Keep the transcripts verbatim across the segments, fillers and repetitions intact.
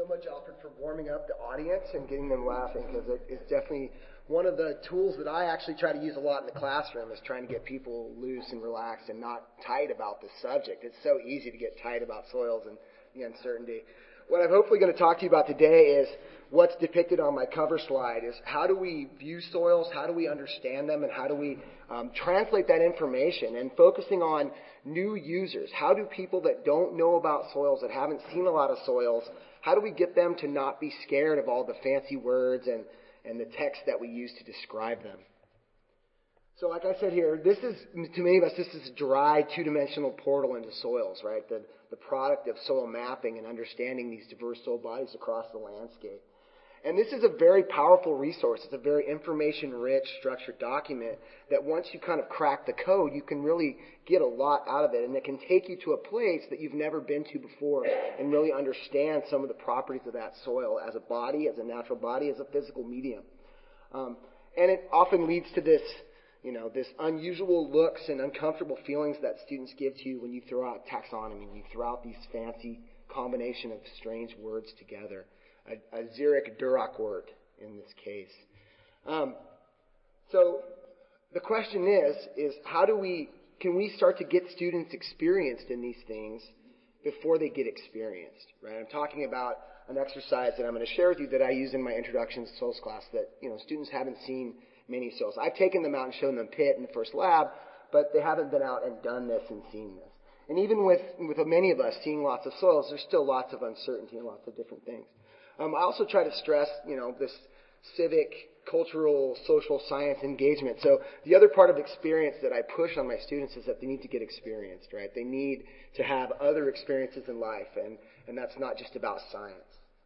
much, Alfred, for warming up the audience and getting them laughing, because it, it's definitely one of the tools that I actually try to use a lot in the classroom is trying to get people loose and relaxed and not tight about the subject. It's so easy to get tight about soils and the uncertainty. What I'm hopefully going to talk to you about today is what's depicted on my cover slide is how do we view soils, how do we understand them, and how do we um, translate that information, and focusing on new users. How do people that don't know about soils, that haven't seen a lot of soils, how do we get them to not be scared of all the fancy words and, and the text that we use to describe them? So like I said here, this is, to many of us, this is a dry, two-dimensional portal into soils, right? The, the product of soil mapping and understanding these diverse soil bodies across the landscape. And this is a very powerful resource. It's a very information-rich, structured document that once you kind of crack the code, you can really get a lot out of it. And it can take you to a place that you've never been to before and really understand some of the properties of that soil as a body, as a natural body, as a physical medium. Um, and it often leads to this, you know, this unusual looks and uncomfortable feelings that students give to you when you throw out taxonomy, and you throw out these fancy combination of strange words together. A, a xeric duroc word in this case. Um, so the question is, is how do we, can we start to get students experienced in these things before they get experienced, right? I'm talking about an exercise that I'm going to share with you that I use in my Introduction to Soils class that, you know, students haven't seen many soils. I've taken them out and shown them pit in the first lab, but they haven't been out and done this and seen this. And even with, with many of us seeing lots of soils, there's still lots of uncertainty and lots of different things. Um, I also try to stress, you know, this civic, cultural, social science engagement. So the other part of experience that I push on my students is that they need to get experienced, right? They need to have other experiences in life, and, and that's not just about science.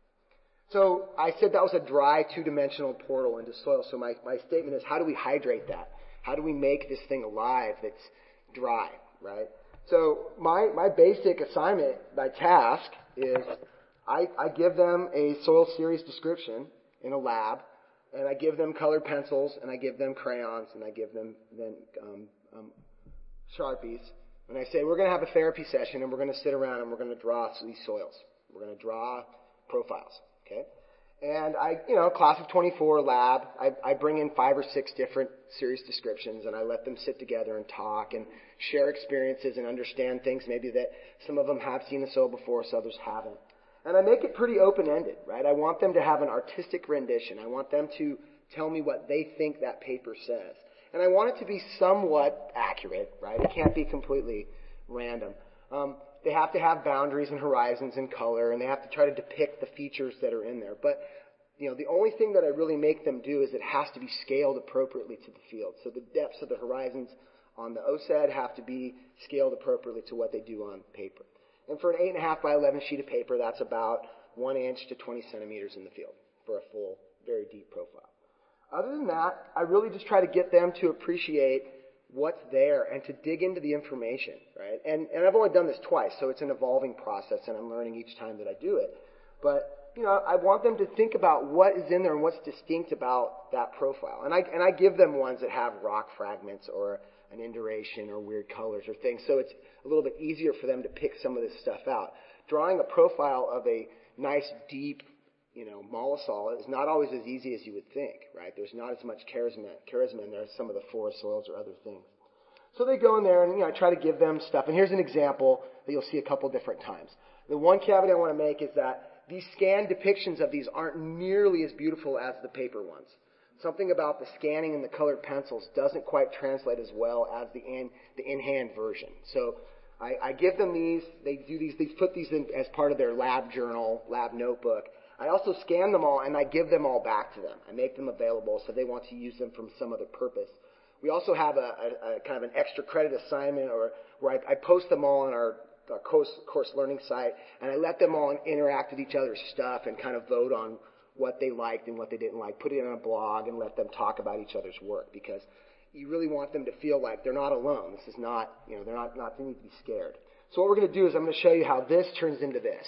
So I said that was a dry, two-dimensional portal into soil. So my, my statement is, how do we hydrate that? How do we make this thing alive that's dry, right? So my, my basic assignment, my task is I, I give them a soil series description in a lab, and I give them colored pencils, and I give them crayons, and I give them then um, um, Sharpies. And I say, we're going to have a therapy session, and we're going to sit around, and we're going to draw these soils. We're going to draw profiles, okay? And I, you know, class of twenty-four lab, I, I bring in five or six different series descriptions, and I let them sit together and talk and share experiences and understand things maybe that some of them have seen the soil before, so others haven't. And I make it pretty open-ended, right? I want them to have an artistic rendition. I want them to tell me what they think that paper says. And I want it to be somewhat accurate, right? It can't be completely random. Um, they have to have boundaries and horizons and color, and they have to try to depict the features that are in there. But, you know, the only thing that I really make them do is it has to be scaled appropriately to the field. So the depths of the horizons on the O S E D have to be scaled appropriately to what they do on paper. And for an eight and a half by eleven sheet of paper, that's about one inch to twenty centimeters in the field for a full, very deep profile. Other than that, I really just try to get them to appreciate what's there and to dig into the information, right? And, and I've only done this twice, so it's an evolving process, and I'm learning each time that I do it. But, you know, I want them to think about what is in there and what's distinct about that profile. And I, and I give them ones that have rock fragments or an induration or weird colors or things, so it's a little bit easier for them to pick some of this stuff out. Drawing a profile of a nice, deep, you know, mollisol is not always as easy as you would think, right? There's not as much charisma, charisma in there as some of the forest soils or other things. So they go in there and, you know, I try to give them stuff. And here's an example that you'll see a couple different times. The one caveat I want to make is that these scanned depictions of these aren't nearly as beautiful as the paper ones. Something about the scanning and the colored pencils doesn't quite translate as well as the in, the in-hand version. So I, I give them these. They do these. They put these in as part of their lab journal, lab notebook. I also scan them all, and I give them all back to them. I make them available so they want to use them from some other purpose. We also have a, a, a kind of an extra credit assignment, or where I, I post them all on our, our course, course learning site, and I let them all interact with each other's stuff and kind of vote on what they liked and what they didn't like. Put it on a blog and let them talk about each other's work, because you really want them to feel like they're not alone. This is not, you know, they're not, not they need to be scared. So what we're going to do is I'm going to show you how this turns into this.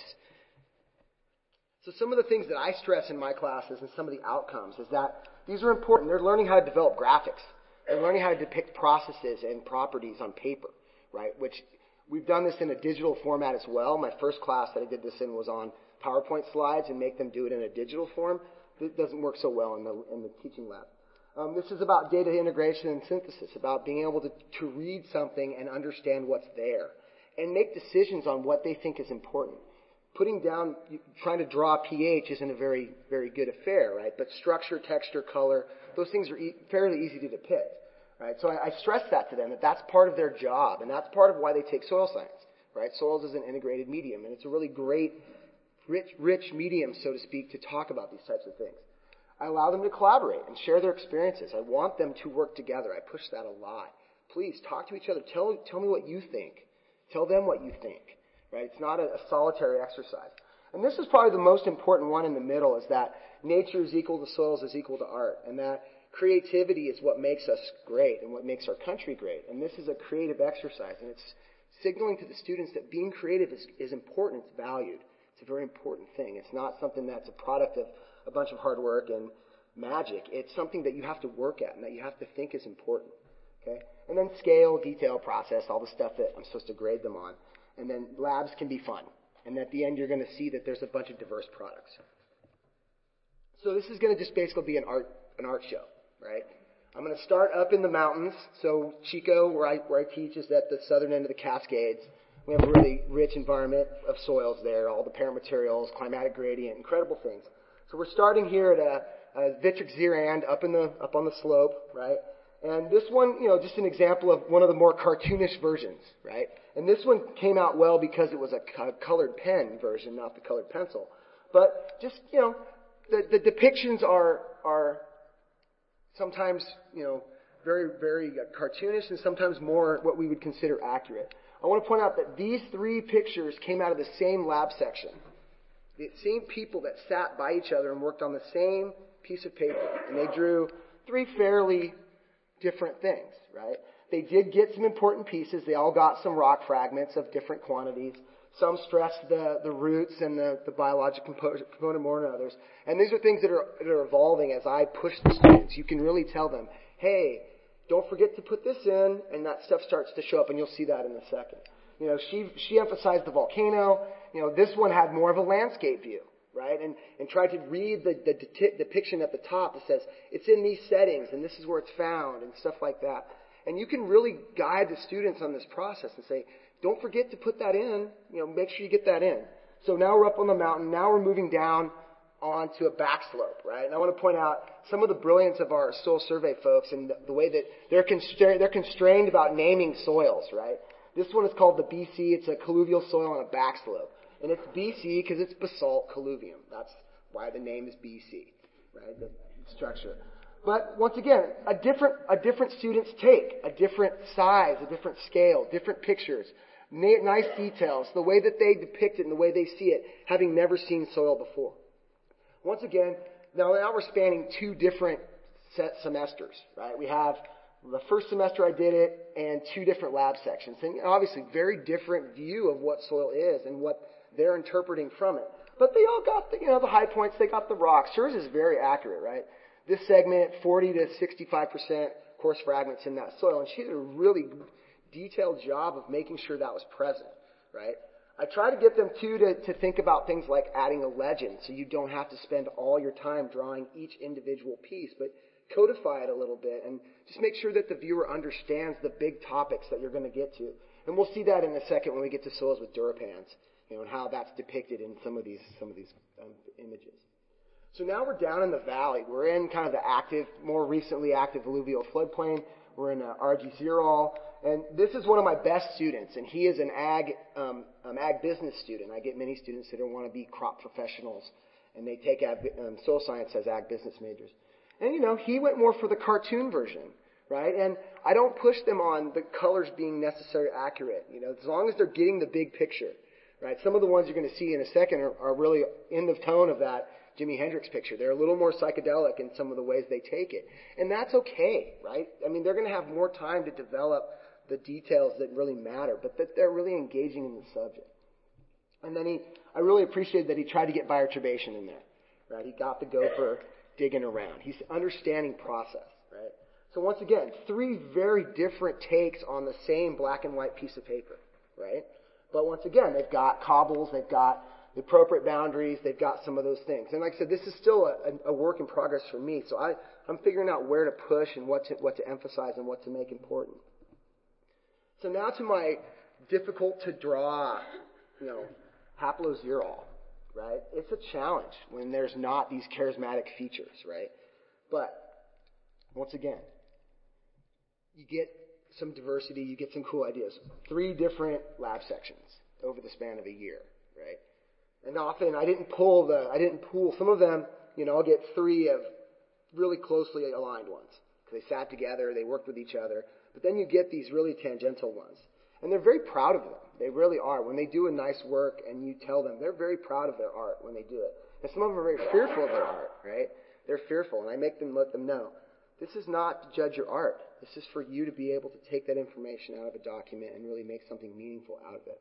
So some of the things that I stress in my classes and some of the outcomes is that these are important. They're learning how to develop graphics. They're learning how to depict processes and properties on paper, right? Which we've done this in a digital format as well. My first class that I did this in was on PowerPoint slides and make them do it in a digital form. It doesn't work so well in the, in the teaching lab. Um, this is about data integration and synthesis, about being able to, to read something and understand what's there and make decisions on what they think is important. Putting down, trying to draw pH isn't a very, very good affair, right? But structure, texture, color, those things are e- fairly easy to depict, right? So I, I stress that to them, that that's part of their job, and that's part of why they take soil science, right? Soils is an integrated medium, and it's a really great, rich, rich medium, so to speak, to talk about these types of things. I allow them to collaborate and share their experiences. I want them to work together. I push that a lot. Please talk to each other. Tell, tell me what you think. Tell them what you think. Right? It's not a, a solitary exercise. And this is probably the most important one in the middle, is that nature is equal to soils is equal to art, and that creativity is what makes us great and what makes our country great. And this is a creative exercise, and it's signaling to the students that being creative is, is important. It's valued. It's a very important thing. It's not something that's a product of a bunch of hard work and magic. It's something that you have to work at and that you have to think is important. Okay? And then scale, detail, process, all the stuff that I'm supposed to grade them on. And then labs can be fun. And at the end, you're going to see that there's a bunch of diverse products. So this is going to just basically be an art an art show, right? I'm going to start up in the mountains. So Chico, where I where I teach, is at the southern end of the Cascades. We have a really rich environment of soils there, all the parent materials, climatic gradient, incredible things. So we're starting here at a, a Vitrix Zerand up in the up on the slope, right? And this one, you know, just an example of one of the more cartoonish versions, right? And this one came out well because it was a co- colored pen version, not the colored pencil. But just, you know, the, the depictions are are sometimes, you know, very, very cartoonish and sometimes more what we would consider accurate. I want to point out that these three pictures came out of the same lab section. The same people that sat by each other and worked on the same piece of paper. And they drew three fairly different things, right? They did get some important pieces. They all got some rock fragments of different quantities. Some stressed the, the roots and the, the biological component more than others. And these are things that are, that are evolving as I push the students. You can really tell them, hey, don't forget to put this in, and that stuff starts to show up, and you'll see that in a second. You know, she she emphasized the volcano. You know, this one had more of a landscape view, right? And and tried to read the, the de- depiction at the top that says, it's in these settings, and this is where it's found, and stuff like that. And you can really guide the students on this process and say, don't forget to put that in. You know, make sure you get that in. So now we're up on the mountain. Now we're moving down onto a back slope, right? And I want to point out some of the brilliance of our soil survey folks and the, the way that they're constrained, they're constrained about naming soils, right? This one is called the B C. It's a colluvial soil on a back slope. And it's B C because it's basalt colluvium. That's why the name is B C, right? The structure. But once again, a different, a different student's take, a different size, a different scale, different pictures, na- nice details, the way that they depict it and the way they see it, having never seen soil before. Once again, now, now we're spanning two different set semesters, right? We have the first semester I did it and two different lab sections. And obviously very different view of what soil is and what they're interpreting from it. But they all got the, you know, the high points, they got the rocks. Hers is very accurate, right? This segment, forty to sixty-five percent coarse fragments in that soil. And she did a really detailed job of making sure that was present, right? I try to get them, too, to, to think about things like adding a legend so you don't have to spend all your time drawing each individual piece, but codify it a little bit and just make sure that the viewer understands the big topics that you're going to get to. And we'll see that in a second when we get to soils with Durapans, you know, and how that's depicted in some of these some of these um, images. So now we're down in the valley. We're in kind of the active, more recently active alluvial floodplain. We're in uh, R G Zerol. And this is one of my best students, and he is an ag um, um, ag business student. I get many students that want to be crop professionals, and they take ag, um, soil science as ag business majors. And, you know, he went more for the cartoon version, right? And I don't push them on the colors being necessarily accurate, you know, as long as they're getting the big picture, right? Some of the ones you're going to see in a second are, are really in the tone of that Jimi Hendrix picture. They're a little more psychedelic in some of the ways they take it. And that's okay, right? I mean, they're going to have more time to develop the details that really matter, but that they're really engaging in the subject. And then he, I really appreciated that he tried to get bioturbation in there, right? He got the gopher digging around. He's understanding process, right? So once again, three very different takes on the same black and white piece of paper, right? But once again, they've got cobbles, they've got the appropriate boundaries. They've got some of those things. And like I said, this is still a, a work in progress for me. So I, I'm figuring out where to push and what to, what to emphasize and what to make important. So now to my difficult to draw, you know, haplozerol, right? It's a challenge when there's not these charismatic features, right? But once again, you get some diversity, you get some cool ideas. Three different lab sections over the span of a year, right? And often I didn't pull the, I didn't pool some of them, you know, I'll get three of really closely aligned ones because they sat together, they worked with each other. But then you get these really tangential ones. And they're very proud of them. They really are. When they do a nice work and you tell them, they're very proud of their art when they do it. And some of them are very fearful of their art, right? They're fearful. And I make them let them know, this is not to judge your art. This is for you to be able to take that information out of a document and really make something meaningful out of it.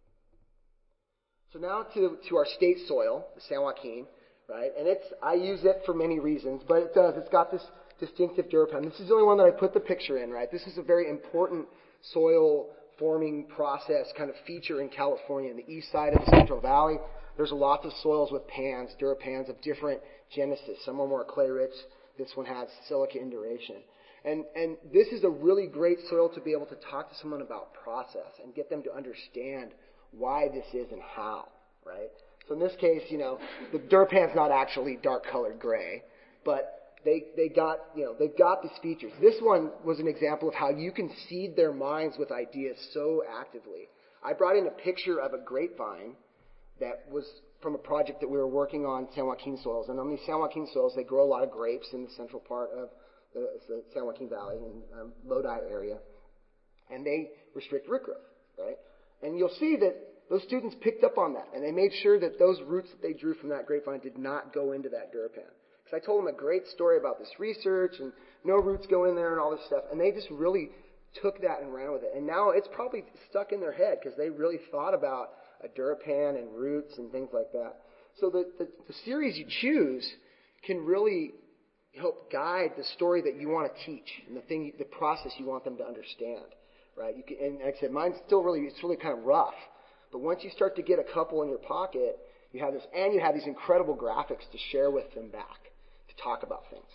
So now to, to our state soil, the San Joaquin, right? And it's, I use it for many reasons, but it does. It's got this distinctive DuraPen. This is the only one that I put the picture in, right? This is a very important soil forming process kind of feature in California, in the east side of the Central Valley. There's lots of soils with pans, DuraPans of different genesis. Some are more clay rich. This one has silica induration. And, and this is a really great soil to be able to talk to someone about process and get them to understand why this is and how, right? So in this case, you know, the DuraPan's not actually dark colored gray, but They they got, you know, they've got these features. This one was an example of how you can seed their minds with ideas so actively. I brought in a picture of a grapevine that was from a project that we were working on San Joaquin soils. And on these San Joaquin soils, they grow a lot of grapes in the central part of the, the San Joaquin Valley and um, Lodi area. And they restrict root growth, right? And you'll see that those students picked up on that. And they made sure that those roots that they drew from that grapevine did not go into that DuraPan. I told them a great story about this research and no roots go in there and all this stuff. And they just really took that and ran with it. And now it's probably stuck in their head because they really thought about a DuraPan and roots and things like that. So the, the, the series you choose can really help guide the story that you want to teach and the thing, the process you want them to understand, right? You can, and like I said, mine's still really, it's really kind of rough. But once you start to get a couple in your pocket, you have this, and you have these incredible graphics to share with them back. Talk about things.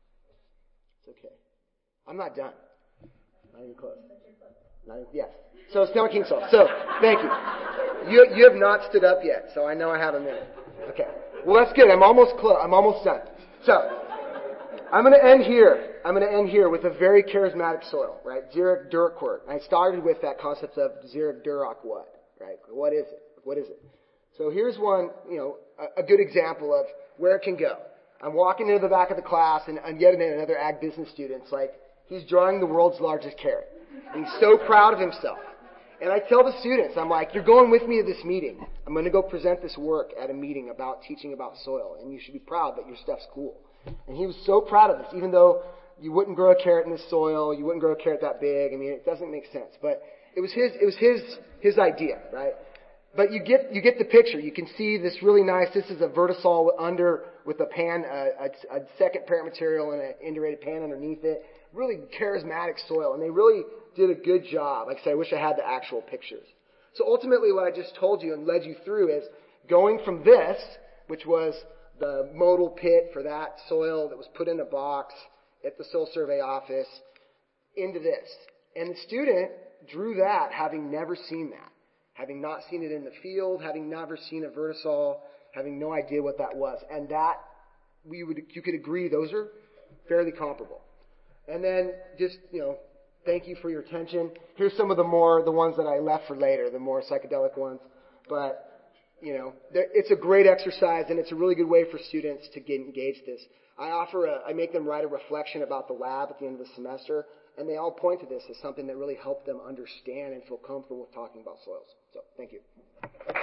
It's okay. I'm not done. Not even close. Not even, yes. So San Joaquin soil. So thank you. You you have not stood up yet, so I know I have a minute. Okay. Well, that's good. I'm almost close. I'm almost done. So I'm going to end here. I'm going to end here with a very charismatic soil, right? Xeric Duraquart. I started with that concept of Xeric Durac what, right? What is it? What is it? So here's one, you know, a, a good example of where it can go. I'm walking into the back of the class, and, and yet another ag business student's like, he's drawing the world's largest carrot. And he's so proud of himself. And I tell the students, I'm like, you're going with me to this meeting. I'm going to go present this work at a meeting about teaching about soil, and you should be proud that your stuff's cool. And he was so proud of this, even though you wouldn't grow a carrot in this soil, you wouldn't grow a carrot that big. I mean, it doesn't make sense. But it was his, it was his, his idea, right? But you get you get the picture. You can see this really nice. This is a vertisol under with a pan, a, a, a second parent material and an indurated pan underneath it. Really charismatic soil, and they really did a good job. Like I said, I wish I had the actual pictures. So ultimately, what I just told you and led you through is going from this, which was the modal pit for that soil that was put in a box at the soil survey office, into this. And the student drew that, having never seen that. Having not seen it in the field, having never seen a vertisol, having no idea what that was. And that, we would, you could agree, those are fairly comparable. And then just, you know, thank you for your attention. Here's some of the more, the ones that I left for later, the more psychedelic ones. But, you know, it's a great exercise, and it's a really good way for students to get engaged this. I offer a, I make them write a reflection about the lab at the end of the semester, and they all point to this as something that really helped them understand and feel comfortable with talking about soils. So, thank you.